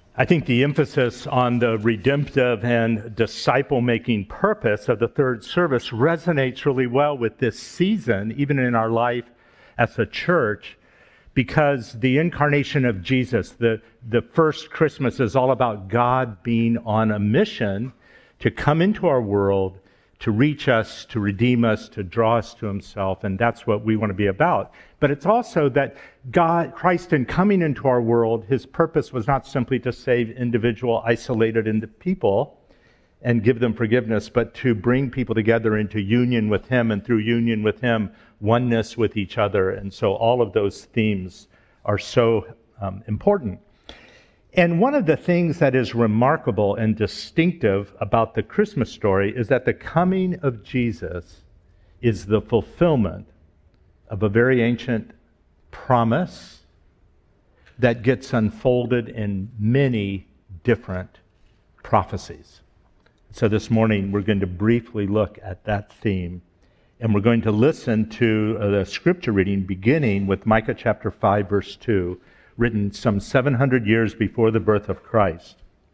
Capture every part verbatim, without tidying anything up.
I think the emphasis on the redemptive and disciple-making purpose of the third service resonates really well with this season, even in our life as a church, because the incarnation of Jesus, the, the first Christmas, is all about God being on a mission to come into our world, to reach us, to redeem us, to draw us to himself, and that's what we want to be about. But it's also that God, Christ, in coming into our world, his purpose was not simply to save individual, isolated people and give them forgiveness, but to bring people together into union with him, and through union with him, oneness with each other. And so all of those themes are so um, important. And one of the things that is remarkable and distinctive about the Christmas story is that the coming of Jesus is the fulfillment of a very ancient promise that gets unfolded in many different prophecies. So this morning we're going to briefly look at that theme, and we're going to listen to the scripture reading beginning with Micah chapter five, verse two, written some seven hundred years before the birth of Christ.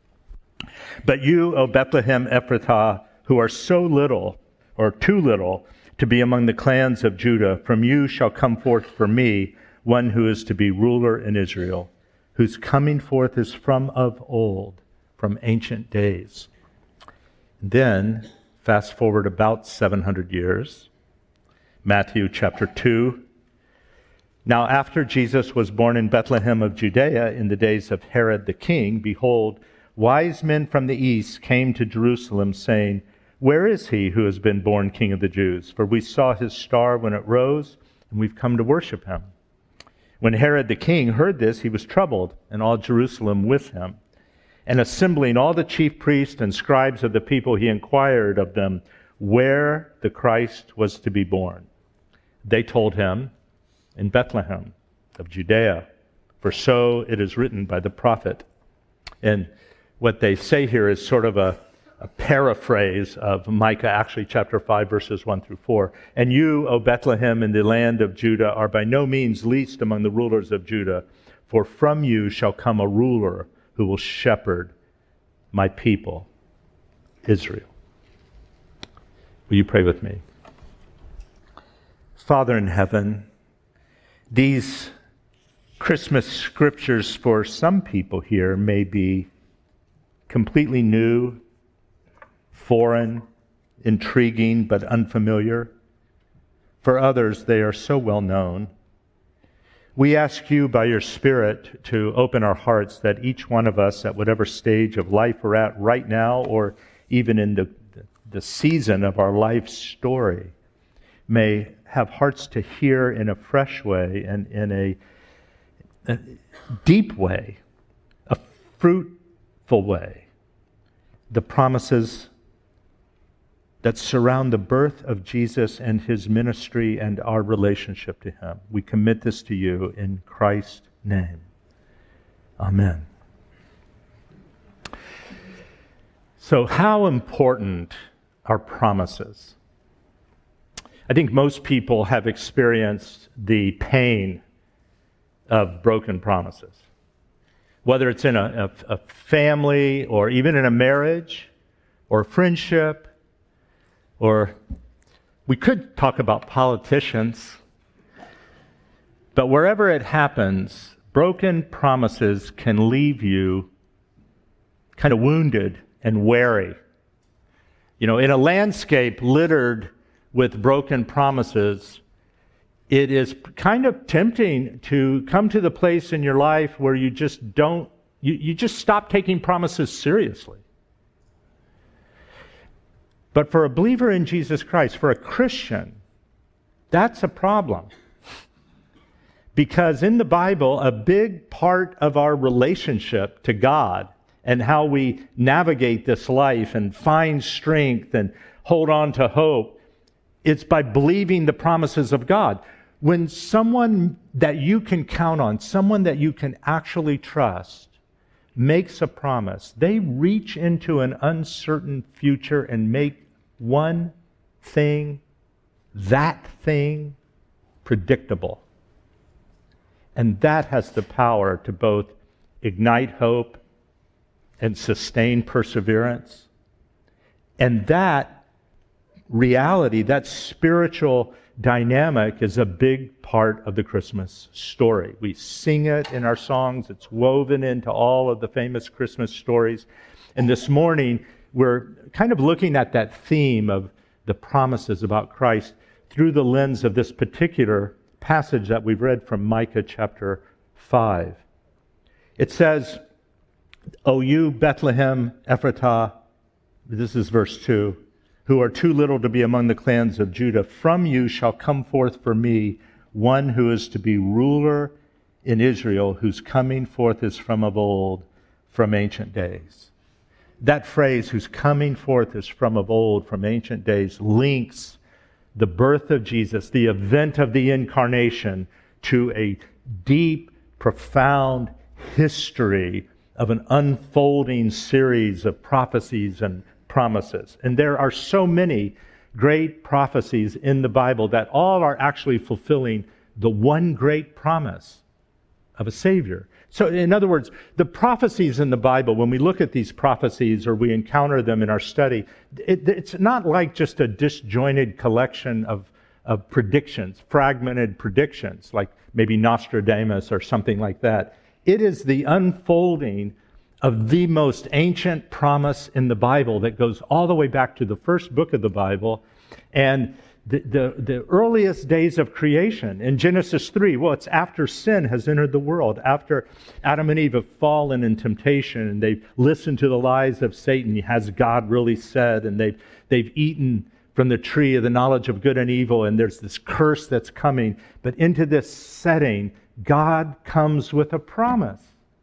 But you, O Bethlehem Ephrathah, who are so little, or too little, to be among the clans of Judah, from you shall come forth for me one who is to be ruler in Israel, whose coming forth is from of old, from ancient days. And then, fast forward about seven hundred years, Matthew chapter two. Now after Jesus was born in Bethlehem of Judea in the days of Herod the king, behold, wise men from the east came to Jerusalem, saying, where is he who has been born King of the Jews? For we saw his star when it rose, and we've come to worship him. When Herod the king heard this, he was troubled, and all Jerusalem with him. And assembling all the chief priests and scribes of the people, he inquired of them where the Christ was to be born. They told him, in Bethlehem of Judea, for so it is written by the prophet. And what they say here is sort of a a paraphrase of Micah, actually chapter five, verses one through four. And you, O Bethlehem, in the land of Judah, are by no means least among the rulers of Judah, for from you shall come a ruler who will shepherd my people, Israel. Will you pray with me? Father in heaven, these Christmas scriptures for some people here may be completely new, foreign, intriguing, but unfamiliar. For others, they are so well known. We ask you by your Spirit to open our hearts that each one of us, at whatever stage of life we're at right now, or even in the, the season of our life story, may have hearts to hear in a fresh way and in a, a deep way, a fruitful way, the promises that surround the birth of Jesus and his ministry and our relationship to him. We commit this to you in Christ's name. Amen. So how important are promises? I think most people have experienced the pain of broken promises. Whether it's in a, a, a family or even in a marriage or friendship, or we could talk about politicians, but wherever it happens, broken promises can leave you kind of wounded and wary. You know, in a landscape littered with broken promises, it is kind of tempting to come to the place in your life where you just don't, you, you just stop taking promises seriously. But for a believer in Jesus Christ, for a Christian, that's a problem. Because in the Bible, a big part of our relationship to God and how we navigate this life and find strength and hold on to hope, it's by believing the promises of God. When someone that you can count on, someone that you can actually trust, makes a promise, they reach into an uncertain future and make one thing, that thing, predictable. And that has the power to both ignite hope and sustained perseverance. And that reality, that spiritual dynamic is a big part of the Christmas story. We sing it in our songs. It's woven into all of the famous Christmas stories. And this morning, we're kind of looking at that theme of the promises about Christ through the lens of this particular passage that we've read from Micah chapter five. It says, "O you, Bethlehem Ephratah," this is verse two, "who are too little to be among the clans of Judah, from you shall come forth for me one who is to be ruler in Israel, whose coming forth is from of old, from ancient days." That phrase, "whose coming forth is from of old, from ancient days," links the birth of Jesus, the event of the incarnation, to a deep, profound history of an unfolding series of prophecies and promises. And there are so many great prophecies in the Bible that all are actually fulfilling the one great promise of a Savior. So in other words, the prophecies in the Bible, when we look at these prophecies or we encounter them in our study, it, it's not like just a disjointed collection of, of predictions, fragmented predictions, like maybe Nostradamus or something like that. It is the unfolding of the most ancient promise in the Bible that goes all the way back to the first book of the Bible and the, the, the earliest days of creation. In Genesis three, well, it's after sin has entered the world, after Adam and Eve have fallen in temptation and they've listened to the lies of Satan, has God really said, and they've, they've eaten from the tree of the knowledge of good and evil, and there's this curse that's coming. But into this setting, God comes with a promise.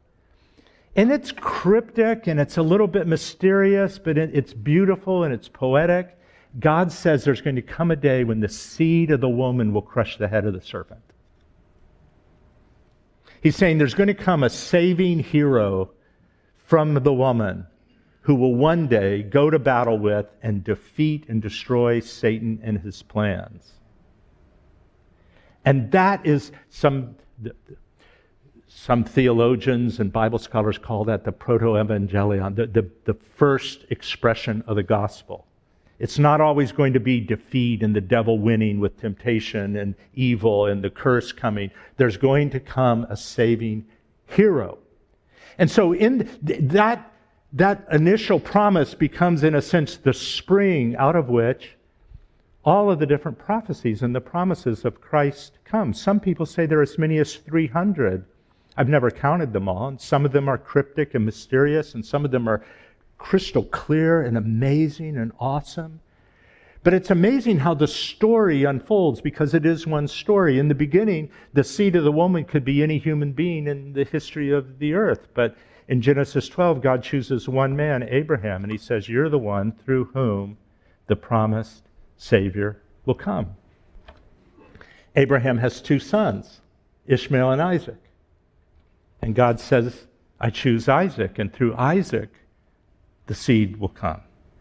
And it's cryptic and it's a little bit mysterious, but it's beautiful and it's poetic. God says there's going to come a day when the seed of the woman will crush the head of the serpent. He's saying there's going to come a saving hero from the woman who will one day go to battle with and defeat and destroy Satan and his plans. And that is some... Some theologians and Bible scholars call that the proto-evangelion, the, the, the first expression of the gospel. It's not always going to be defeat and the devil winning with temptation and evil and the curse coming. There's going to come a saving hero. And so in that, that initial promise becomes, in a sense, the spring out of which all of the different prophecies and the promises of Christ come. Some people say there are as many as three hundred. I've never counted them all, and some of them are cryptic and mysterious, and some of them are crystal clear and amazing and awesome. But it's amazing how the story unfolds, because it is one story. In the beginning, the seed of the woman could be any human being in the history of the earth. But in Genesis twelve, God chooses one man, Abraham, and he says, "You're the one through whom the promised Savior will come." Abraham has two sons, Ishmael and Isaac. And God says, "I choose Isaac, and through Isaac, the seed will come."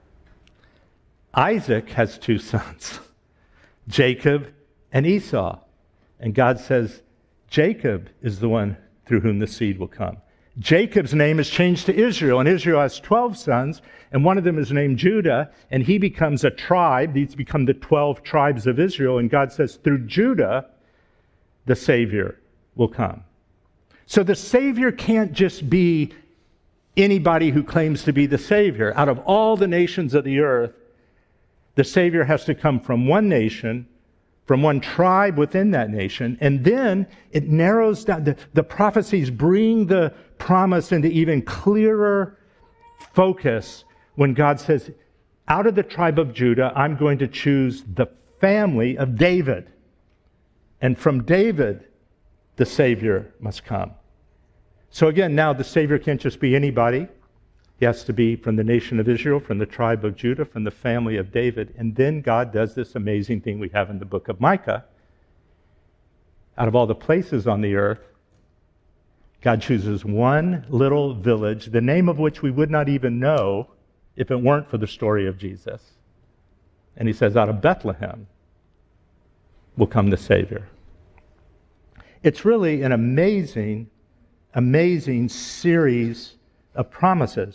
Isaac has two sons, Jacob and Esau. And God says, Jacob is the one through whom the seed will come. Jacob's name is changed to Israel, and Israel has twelve sons, and one of them is named Judah, and he becomes a tribe. These become the twelve tribes of Israel, and God says, through Judah, the Savior will come. So the Savior can't just be anybody who claims to be the Savior. Out of all the nations of the earth, the Savior has to come from one nation, from one tribe within that nation, and then it narrows down. The, the prophecies bring the promise into even clearer focus when God says, out of the tribe of Judah, I'm going to choose the family of David. And from David, the Savior must come. So again, now the Savior can't just be anybody. He has to be from the nation of Israel, from the tribe of Judah, from the family of David. And then God does this amazing thing we have in the book of Micah. Out of all the places on the earth, God chooses one little village, the name of which we would not even know if it weren't for the story of Jesus. And he says, out of Bethlehem will come the Savior. It's really an amazing, amazing series of promises.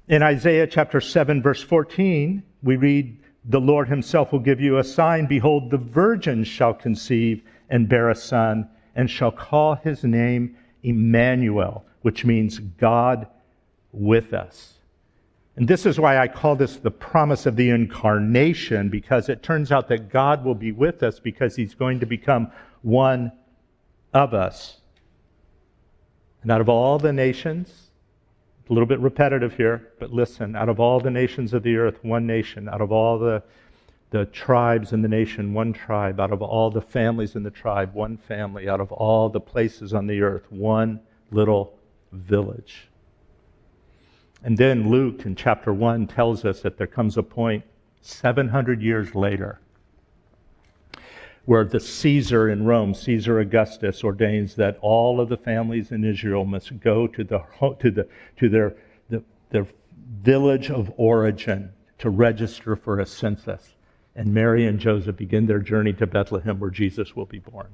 In Isaiah chapter seven, verse fourteen, we read, "The Lord himself will give you a sign. Behold, the virgin shall conceive and bear a son, and shall call his name Emmanuel," which means God with us. And this is why I call this the promise of the incarnation, because it turns out that God will be with us because he's going to become one of us. And out of all the nations, a little bit repetitive here, but listen, out of all the nations of the earth, one nation. Out of all the, the tribes in the nation, one tribe. Out of all the families in the tribe, one family. Out of all the places on the earth, one little village. And then Luke in chapter one tells us that there comes a point seven hundred years later where the Caesar in Rome, Caesar Augustus, ordains that all of the families in Israel must go to the to the to their the, their village of origin to register for a census. And Mary and Joseph begin their journey to Bethlehem, where Jesus will be born.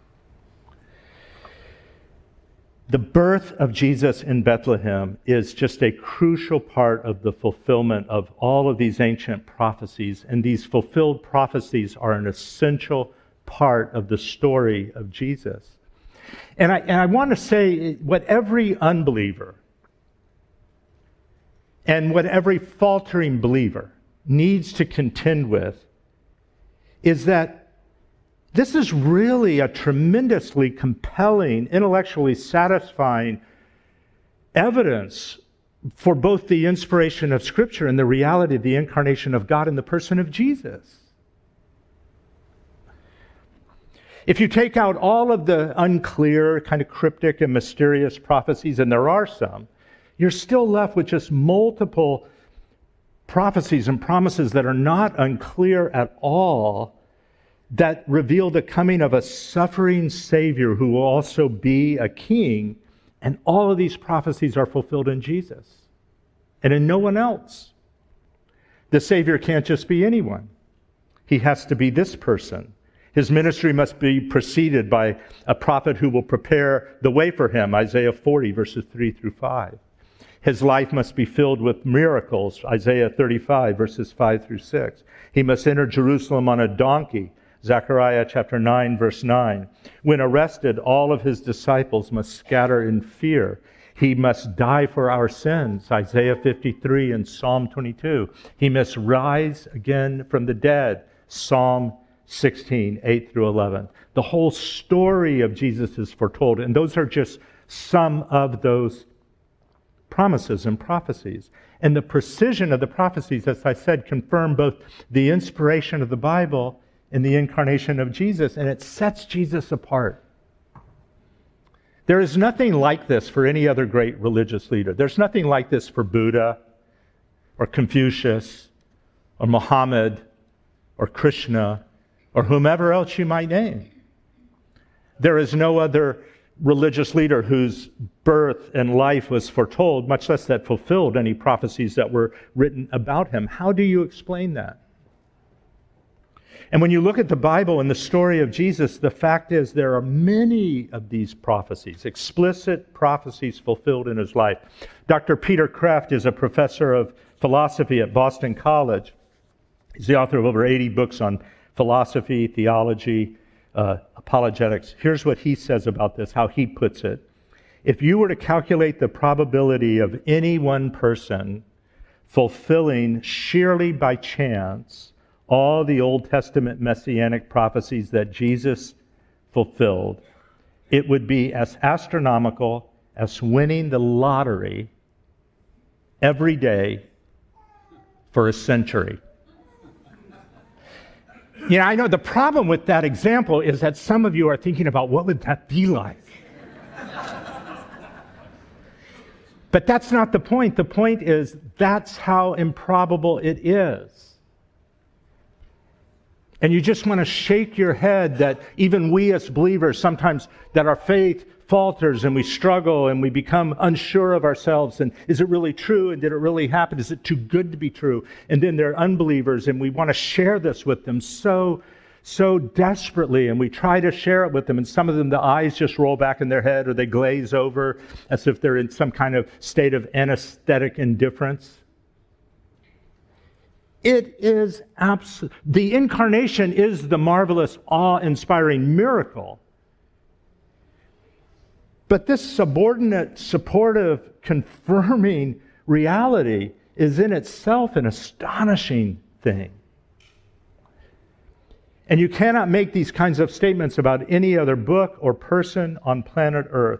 The birth of Jesus in Bethlehem is just a crucial part of the fulfillment of all of these ancient prophecies, and these fulfilled prophecies are an essential part of the story of Jesus. And I, and I want to say what every unbeliever and what every faltering believer needs to contend with is that this is really a tremendously compelling, intellectually satisfying evidence for both the inspiration of Scripture and the reality of the incarnation of God in the person of Jesus. If you take out all of the unclear, kind of cryptic and mysterious prophecies, and there are some, you're still left with just multiple prophecies and promises that are not unclear at all, that reveal the coming of a suffering Savior who will also be a king. And all of these prophecies are fulfilled in Jesus and in no one else. The Savior can't just be anyone. He has to be this person. His ministry must be preceded by a prophet who will prepare the way for him, Isaiah forty, verses three through five. His life must be filled with miracles, Isaiah thirty-five, verses five through six. He must enter Jerusalem on a donkey, Zechariah chapter nine, verse nine. When arrested, all of his disciples must scatter in fear. He must die for our sins, Isaiah fifty-three and Psalm twenty-two. He must rise again from the dead, Psalm sixteen, eight through eleven. The whole story of Jesus is foretold, and those are just some of those promises and prophecies. And the precision of the prophecies, as I said, confirm both the inspiration of the Bible and the incarnation of Jesus, and it sets Jesus apart. There is nothing like this for any other great religious leader. There's nothing like this for Buddha or Confucius or Muhammad or Krishna or whomever else you might name. There is no other religious leader whose birth and life was foretold, much less that fulfilled any prophecies that were written about him. How do you explain that? And when you look at the Bible and the story of Jesus, the fact is there are many of these prophecies, explicit prophecies fulfilled in his life. Doctor Peter Kreeft is a professor of philosophy at Boston College. He's the author of over eighty books on philosophy, theology, uh, apologetics. Here's what he says about this, how he puts it. If you were to calculate the probability of any one person fulfilling sheerly by chance all the Old Testament messianic prophecies that Jesus fulfilled, it would be as astronomical as winning the lottery every day for a century. You know, I know the problem with that example is that some of you are thinking about what would that be like? But that's not the point. The point is that's how improbable it is. And you just want to shake your head that even we as believers, sometimes that our faith falters and we struggle and we become unsure of ourselves. And is it really true? And did it really happen? Is it too good to be true? And then they're unbelievers and we want to share this with them so, so desperately. And we try to share it with them. And some of them, the eyes just roll back in their head or they glaze over as if they're in some kind of state of anesthetic indifference. It is abs- the incarnation is the marvelous, awe-inspiring miracle. But this subordinate, supportive, confirming reality is in itself an astonishing thing. And you cannot make these kinds of statements about any other book or person on planet Earth.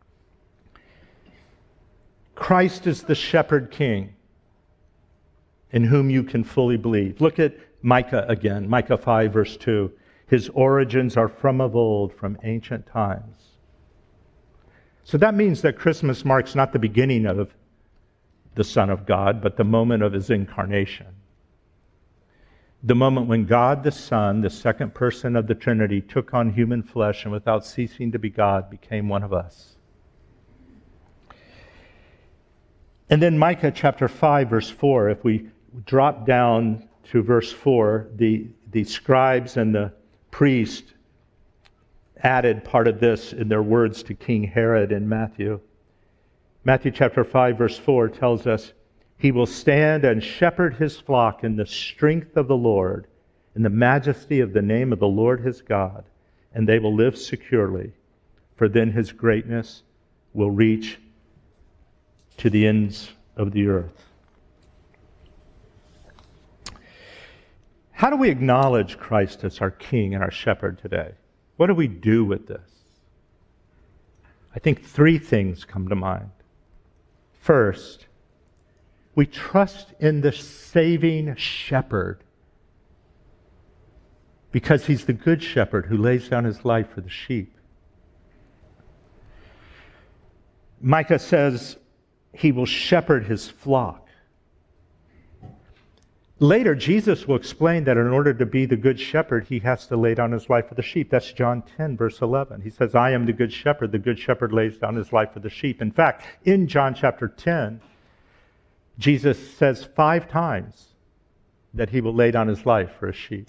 Christ is the shepherd king in whom you can fully believe. Look at Micah again, Micah five, verse two. His origins are from of old, from ancient times. So that means that Christmas marks not the beginning of the Son of God, but the moment of his incarnation. The moment when God the Son, the second person of the Trinity, took on human flesh and without ceasing to be God, became one of us. And then Micah chapter five, verse four, if we drop down to verse four, the, the scribes and the priest added part of this in their words to King Herod in Matthew. Matthew chapter five, verse four tells us, he will stand and shepherd his flock in the strength of the Lord, in the majesty of the name of the Lord his God, and they will live securely, for then his greatness will reach to the ends of the earth. How do we acknowledge Christ as our King and our shepherd today? What do we do with this? I think three things come to mind. First, we trust in the saving shepherd because he's the good shepherd who lays down his life for the sheep. Micah says he will shepherd his flock. Later, Jesus will explain that in order to be the good shepherd, he has to lay down his life for the sheep. That's John ten, verse eleven. He says, I am the good shepherd. The good shepherd lays down his life for the sheep. In fact, in John chapter ten, Jesus says five times that he will lay down his life for his sheep.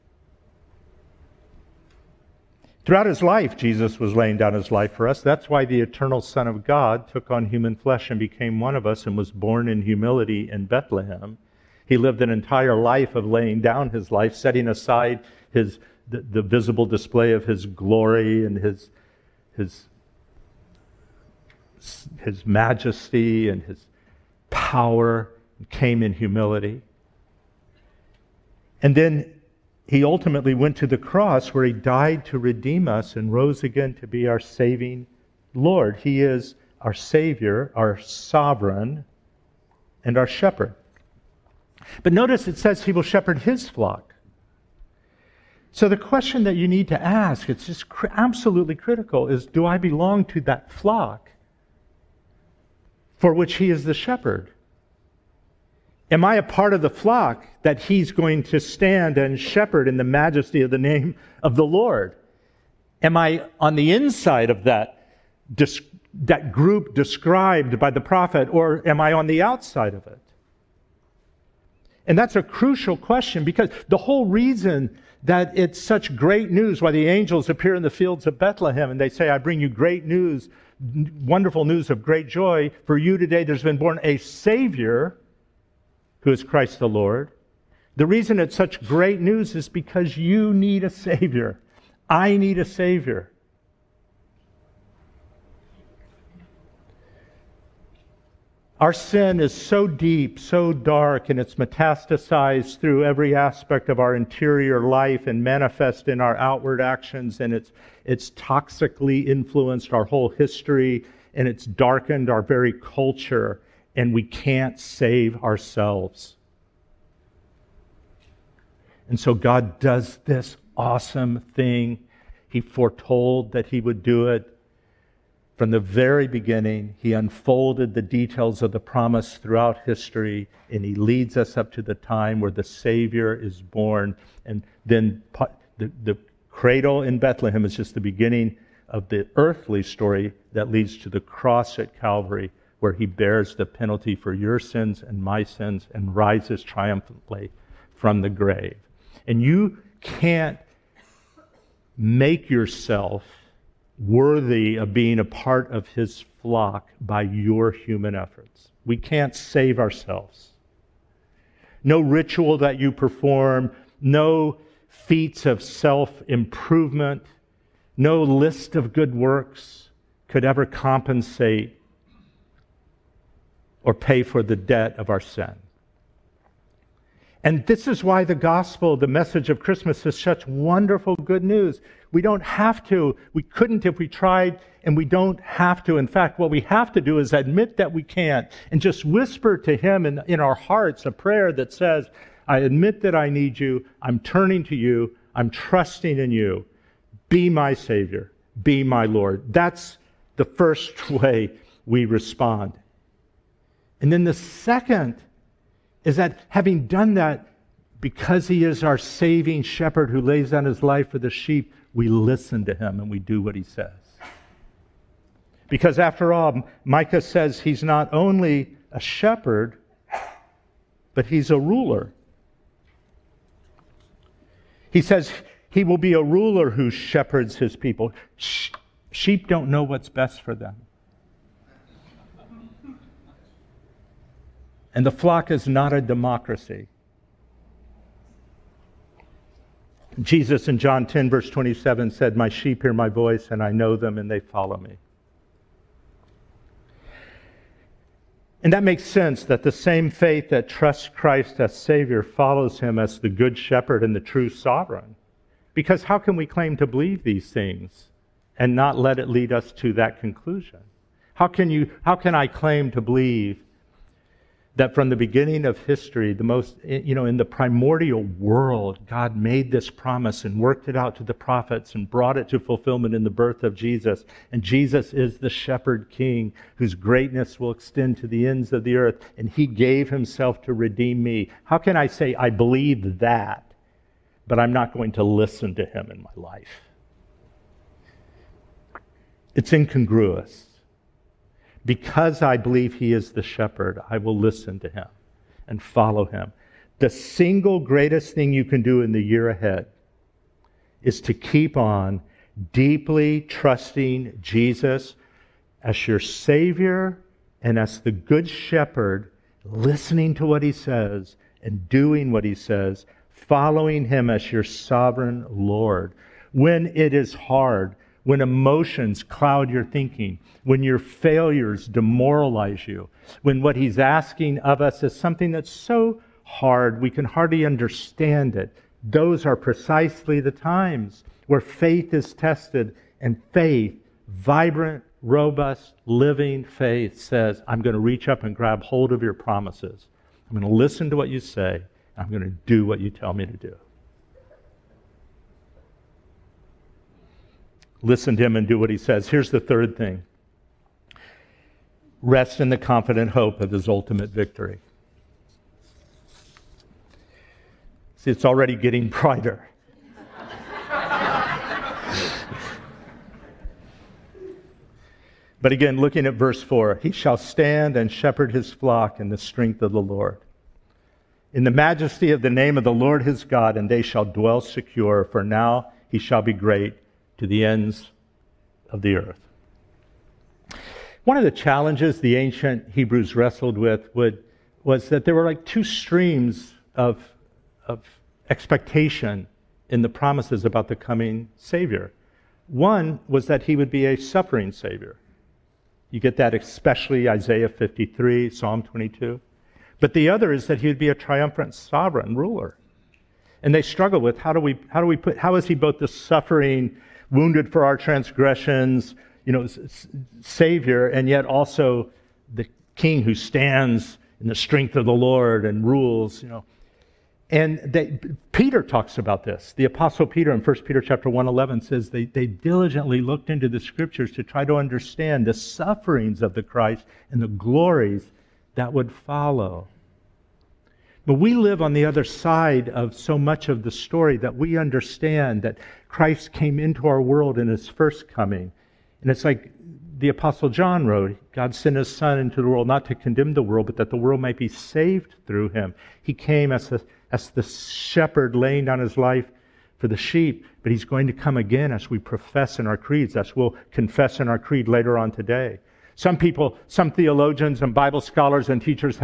Throughout his life, Jesus was laying down his life for us. That's why the eternal Son of God took on human flesh and became one of us and was born in humility in Bethlehem. He lived an entire life of laying down his life, setting aside his the, the visible display of his glory and his his his majesty and his power, and came in humility. And then he ultimately went to the cross where he died to redeem us and rose again to be our saving Lord. He is our Savior, our sovereign, and our shepherd. But notice it says he will shepherd his flock. So the question that you need to ask, it's just cr- absolutely critical, is do I belong to that flock for which he is the shepherd? Am I a part of the flock that he's going to stand and shepherd in the majesty of the name of the Lord? Am I on the inside of that, that group described by the prophet, or am I on the outside of it? And that's a crucial question, because the whole reason that it's such great news, why the angels appear in the fields of Bethlehem and they say, I bring you great news, wonderful news of great joy. For you today there's been born a Savior who is Christ the Lord. The reason it's such great news is because you need a Savior. I need a Savior. Our sin is so deep, so dark, and it's metastasized through every aspect of our interior life and manifest in our outward actions, and it's it's toxically influenced our whole history, and it's darkened our very culture, and we can't save ourselves. And so God does this awesome thing. He foretold that he would do it. From the very beginning, he unfolded the details of the promise throughout history, and he leads us up to the time where the Savior is born. And then the, the cradle in Bethlehem is just the beginning of the earthly story that leads to the cross at Calvary, where he bears the penalty for your sins and my sins and rises triumphantly from the grave. And you can't make yourself worthy of being a part of his flock by your human efforts. We can't save ourselves. no ritual that you perform, no feats of self-improvement, no list of good works could ever compensate or pay for the debt of our sin. And this is why the gospel, the message of Christmas, is such wonderful good news. We don't have to. We couldn't if we tried, and we don't have to. In fact, what we have to do is admit that we can't and just whisper to Him in, in our hearts a prayer that says, I admit that I need you. I'm turning to you. I'm trusting in you. Be my Savior. Be my Lord. That's the first way we respond. And then the second is that having done that, because He is our saving shepherd who lays down His life for the sheep, we listen to Him and we do what He says. Because after all, Micah says He's not only a shepherd, but He's a ruler. He says He will be a ruler who shepherds His people. Sheep don't know what's best for them. And the flock is not a democracy. Jesus in John ten, verse twenty-seven said, my sheep hear my voice, and I know them, and they follow me. And that makes sense that the same faith that trusts Christ as Savior follows Him as the good shepherd and the true sovereign. Because how can we claim to believe these things and not let it lead us to that conclusion? How can you, how can I claim to believe that from the beginning of history, the most, you know, in the primordial world, God made this promise and worked it out to the prophets and brought it to fulfillment in the birth of Jesus. And Jesus is the shepherd king whose greatness will extend to the ends of the earth. And He gave Himself to redeem me. How can I say I believe that, but I'm not going to listen to Him in my life? It's incongruous. Because I believe He is the shepherd, I will listen to Him and follow Him. The single greatest thing you can do in the year ahead is to keep on deeply trusting Jesus as your Savior and as the Good Shepherd, listening to what He says and doing what He says, following Him as your sovereign Lord. When it is hard, when emotions cloud your thinking, when your failures demoralize you, when what He's asking of us is something that's so hard we can hardly understand it, those are precisely the times where faith is tested, and faith, vibrant, robust, living faith says, I'm going to reach up and grab hold of your promises. I'm going to listen to what you say, and I'm going to do what you tell me to do. Listen to Him and do what He says. Here's the third thing. Rest in the confident hope of His ultimate victory. See, it's already getting brighter. But again, looking at verse four, He shall stand and shepherd His flock in the strength of the Lord, in the majesty of the name of the Lord His God, and they shall dwell secure, for now He shall be great to the ends of the earth. One of the challenges the ancient Hebrews wrestled with would, was that there were like two streams of, of expectation in the promises about the coming Savior. One was that He would be a suffering Savior. You get that especially Isaiah fifty-three, Psalm twenty-two. But the other is that He would be a triumphant sovereign ruler. And they struggle with how do we how do we put how is He both the suffering, wounded for our transgressions, you know, Savior, and yet also the King who stands in the strength of the Lord and rules, you know. And they, Peter talks about this. The Apostle Peter in First Peter chapter one eleven says they, they diligently looked into the Scriptures to try to understand the sufferings of the Christ and the glories that would follow. But we live on the other side of so much of the story that we understand that Christ came into our world in His first coming. And it's like the Apostle John wrote, God sent His Son into the world not to condemn the world, but that the world might be saved through Him. He came as, a, as the shepherd laying down His life for the sheep, but He's going to come again as we profess in our creeds, as we'll confess in our creed later on today. Some people, some theologians and Bible scholars and teachers have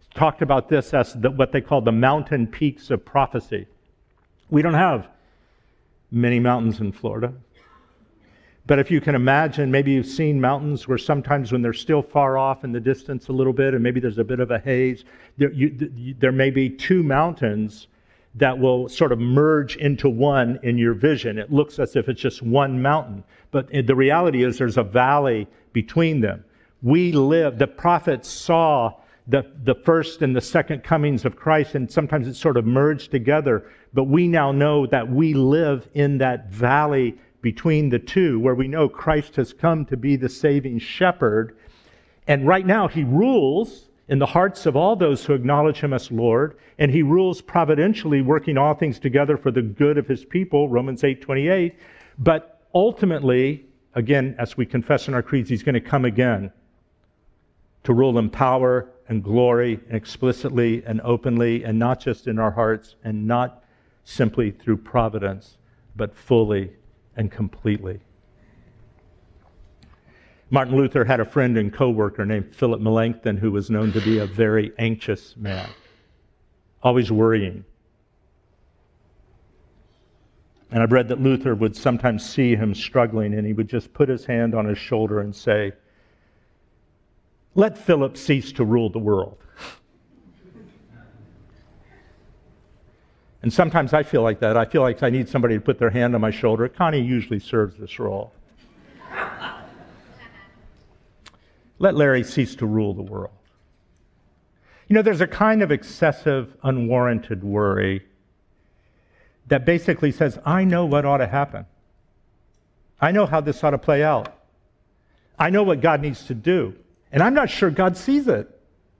talked about this as the, what they call the mountain peaks of prophecy. We don't have many mountains in Florida. But if you can imagine, maybe you've seen mountains where sometimes when they're still far off in the distance a little bit, and maybe there's a bit of a haze, there, you, there may be two mountains that will sort of merge into one in your vision. It looks as if it's just one mountain. But the reality is there's a valley between them. We live, the prophets saw the, the first and the second comings of Christ, and sometimes it's sort of merged together. But we now know that we live in that valley between the two, where we know Christ has come to be the saving shepherd. And right now he rules in the hearts of all those who acknowledge him as Lord, and he rules providentially, working all things together for the good of his people, Romans eight twenty-eight. But ultimately, again, as we confess in our creeds, he's going to come again to rule in power and glory, and explicitly and openly, and not just in our hearts, and not simply through providence, but fully and completely. Martin Luther had a friend and co-worker named Philip Melanchthon, who was known to be a very anxious man, always worrying. And I've read that Luther would sometimes see him struggling, and he would just put his hand on his shoulder and say, "Let Philip cease to rule the world." And sometimes I feel like that. I feel like I need somebody to put their hand on my shoulder. Connie usually serves this role. Let Larry cease to rule the world. You know, there's a kind of excessive, unwarranted worry that basically says, I know what ought to happen. I know how this ought to play out. I know what God needs to do. And I'm not sure God sees it.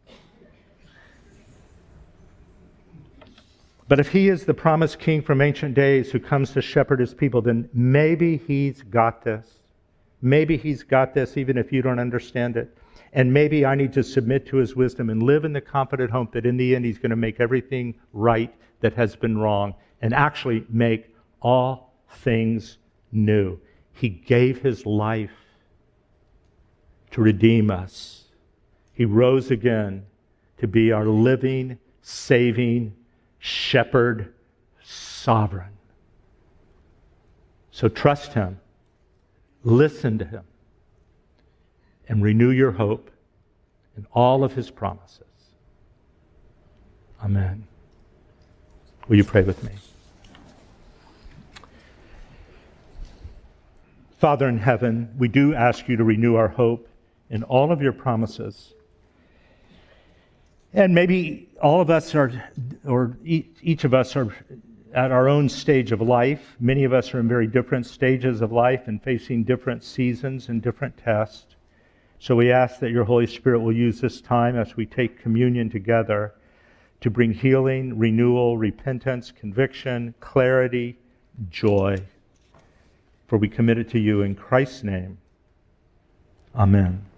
But if he is the promised king from ancient days who comes to shepherd his people, then maybe he's got this. Maybe he's got this even if you don't understand it. And maybe I need to submit to his wisdom and live in the confident hope that in the end he's going to make everything right that has been wrong and actually make all things new. He gave his life to redeem us. He rose again to be our living, saving shepherd, sovereign. So trust him, listen to him, and renew your hope in all of his promises. Amen. Will you pray with me? Father in heaven, we do ask you to renew our hope in all of your promises. And maybe all of us are, or each of us are at our own stage of life. Many of us are in very different stages of life and facing different seasons and different tests. So we ask that your Holy Spirit will use this time as we take communion together to bring healing, renewal, repentance, conviction, clarity, joy. For we commit it to you in Christ's name. Amen.